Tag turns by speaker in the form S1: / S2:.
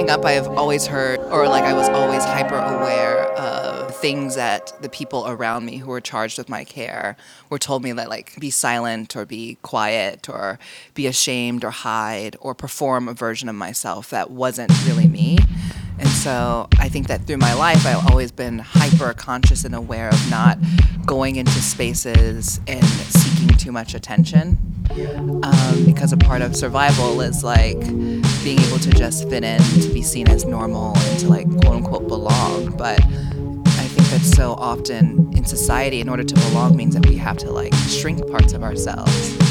S1: growing up, I've always heard, or like I was always hyper aware of things that the people around me who were charged with my care were told me that like be silent or be quiet or be ashamed or hide or perform a version of myself that wasn't really me. And so I think that through my life, I've always been hyper conscious and aware of not going into spaces and seeking too much attention. Because a part of survival is like being able to just fit in, to be seen as normal, and to like quote unquote belong. But I think that so often in society, in order to belong means that we have to like shrink parts of ourselves.